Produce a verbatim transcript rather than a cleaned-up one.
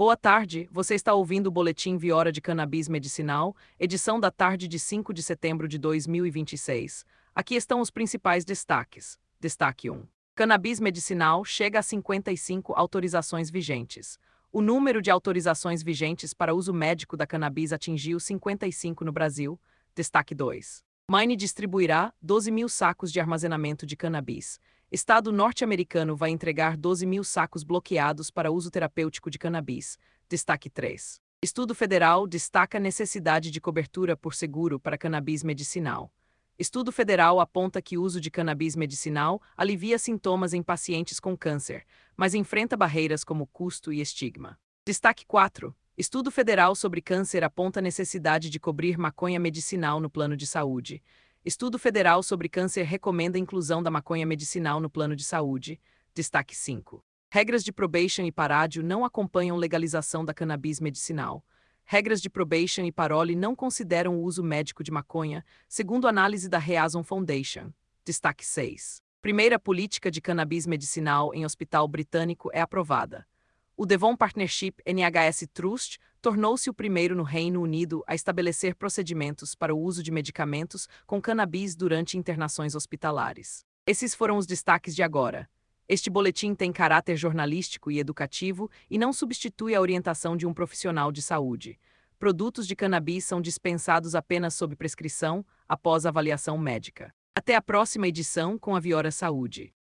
Boa tarde, você está ouvindo o Boletim Viora de Cannabis Medicinal, edição da tarde de cinco de setembro de dois mil e vinte e seis. Aqui estão os principais destaques. Destaque um. Cannabis medicinal chega a cinquenta e cinco autorizações vigentes. O número de autorizações vigentes para uso médico da cannabis atingiu cinquenta e cinco no Brasil. Destaque dois. Maine distribuirá doze mil sacos de armazenamento de cannabis. Estado norte-americano vai entregar doze mil sacos bloqueados para uso terapêutico de cannabis. Destaque três. Estudo federal destaca a necessidade de cobertura por seguro para cannabis medicinal. Estudo federal aponta que o uso de cannabis medicinal alivia sintomas em pacientes com câncer, mas enfrenta barreiras como custo e estigma. Destaque quatro. Estudo federal sobre câncer aponta a necessidade de cobrir maconha medicinal no plano de saúde. Estudo federal sobre câncer recomenda a inclusão da maconha medicinal no plano de saúde. Destaque cinco. Regras de probation e parádio não acompanham legalização da cannabis medicinal. Regras de probation e parole não consideram o uso médico de maconha, segundo análise da Reason Foundation. Destaque seis. Primeira política de cannabis medicinal em hospital britânico é aprovada. O Devon Partnership N H S Trust tornou-se o primeiro no Reino Unido a estabelecer procedimentos para o uso de medicamentos com cannabis durante internações hospitalares. Esses foram os destaques de agora. Este boletim tem caráter jornalístico e educativo e não substitui a orientação de um profissional de saúde. Produtos de cannabis são dispensados apenas sob prescrição, após avaliação médica. Até a próxima edição com a Viora Saúde.